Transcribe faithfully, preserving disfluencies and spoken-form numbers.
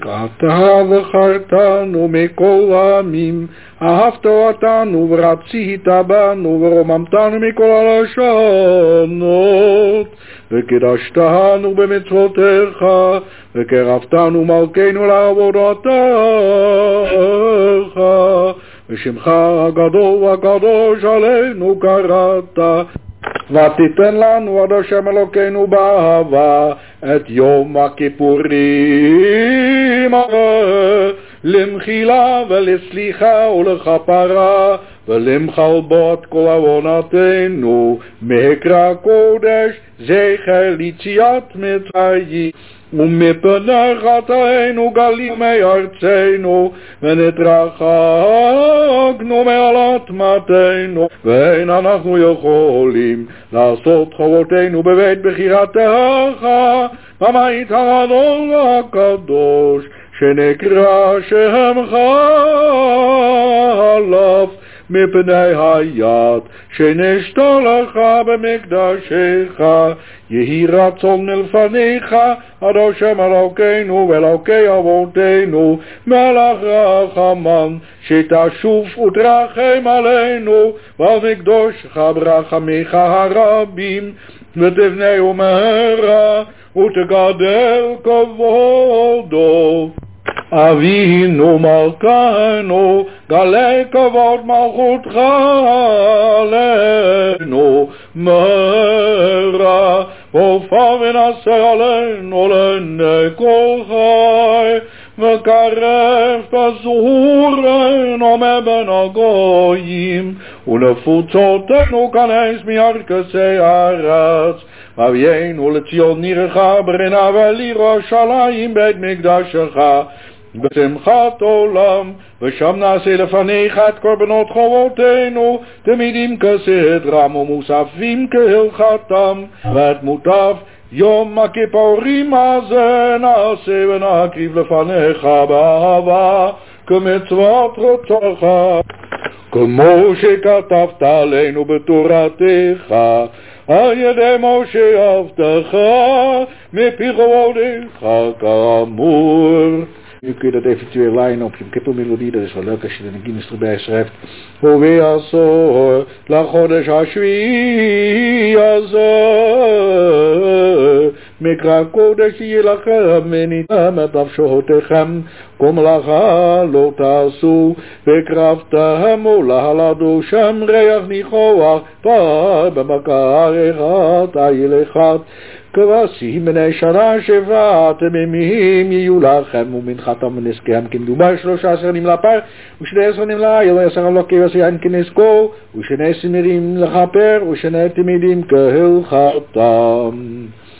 אתה בחרתנו מכל העמים, אהבת אותנו ורצית בנו ורוממתנו מכל הלשונות, וקידשתנו במצוותיך וקרבתנו מלכנו לעבודתך, ושמך הגדול והקדוש עלינו קראת. ותיתן לנו עד השם אלוקינו באהבה את יום הכיפורים למחילה ולסליחה ולכפרה ולמחל בו את כל עוונותינו מקרא קודש זכר ליציאת מצרים ומפני חטאינו גלינו מארצנו ונתרחקנו מעל אדמתנו, ואין אנחנו יכולים לעשות חובותינו בבית בחירתך בבית הגדול והקדוש שנקרא שמך עליו מפני היד שנשתה לך במקדשך. יהי רצון מלפניך עד השם אלוקינו ואלוקי אבותינו מלך רחמן שתשוב ותרחם עלינו ועל מקדושך ברחמיך הרבים, ותבנהו מהרה ותגדל כבודו. אבינו מלכנו גלה כבוד מלכותך עלינו מהרה, ופע ונעשה עלינו לעיני כל חי, וקרב פזורנו מבין הגויים, ולפוצותינו כנס מירכסי הארץ. אבינו לציון עירך ברנה ולירושלים בית מקדשך בשמחת עולם, ושם נעשה לפניך את קורבנות חובותינו תמידים כסדרם ומוספים כהלכתם, ואת מוטב יום הכיפורים הזה נעשה ונקריב לפניך באהבה כמצוות רצונך, כמו שכתבת עלינו בתורתך על ידי משה עבדך מפי חובותיך כאמור. Nu kun je dat eventueel lijnen op je kippelmelodie, dat is wel leuk als je er een Guinness erbij schrijft. Hoe asor la chodesh hashvi azeh mikra kodesh yilachem menitam et nafshotechem kom lacha lo tasu vekraftem ulahaladu shem reach nichoach par b'makar echat ayilechat כבשים בני שנה שבעת ימים יהיו לכם, ומנחתם ונזכם כמדובר שלושה עשר ימים לפר ושני עשר ימים לעיל עשר אלוקי וסיין כנזכו ושני עשרים ימים לכפר ושני תמידים כהלכתם.